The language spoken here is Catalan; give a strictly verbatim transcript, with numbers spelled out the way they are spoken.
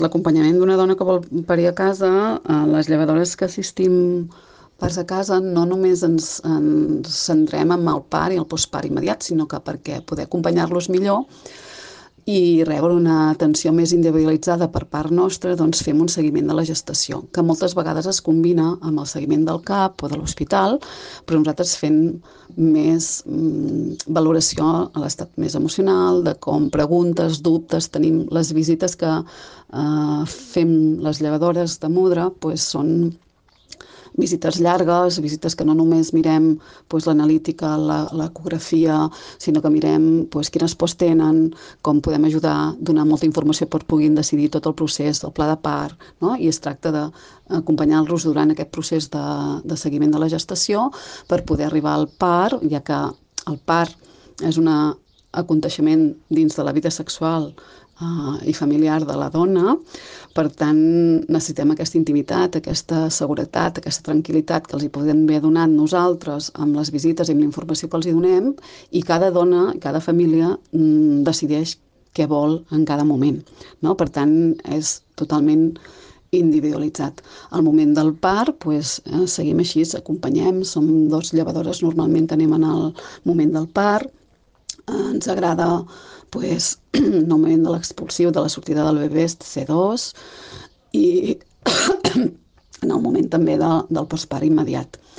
l'acompanyament d'una dona que vol parir a casa, eh, les llevadores que assistim parts a casa no només ens, ens centrem en el part i el postpart immediat, sinó que perquè poder acompanyar-los millor i rebre una atenció més individualitzada per part nostra, doncs fem un seguiment de la gestació, que moltes vegades es combina amb el seguiment del C A P o de l'hospital, però nosaltres fem més mm, valoració a l'estat més emocional, de com preguntes, dubtes, tenim les visites que eh, fem les llevadores de Mudra, doncs són visites llargues, visites que no només mirem doncs, l'analítica, l'ecografia, sinó que mirem doncs, quines pors tenen, com podem ajudar, donar molta informació per puguin decidir tot el procés, el pla de part, no? I es tracta d'acompanyar-los durant aquest procés de, de seguiment de la gestació per poder arribar al part, ja que el part és un aconteixement dins de la vida sexual uh, i familiar de la dona. Per tant, necessitem aquesta intimitat, aquesta seguretat, aquesta tranquil·litat que els hi podem haver donat nosaltres amb les visites i amb la informació que els hi donem, i cada dona, cada família mm, decideix què vol en cada moment, no? Per tant, és totalment individualitzat. Al moment del part, pues, eh, seguim així, acompanyem, som dos llevadores normalment que anem en el moment del part. Eh, ens agrada pues, el moment de l'expulsiu, de la sortida del bebè, C dos, i en el moment també de, del postpart immediat.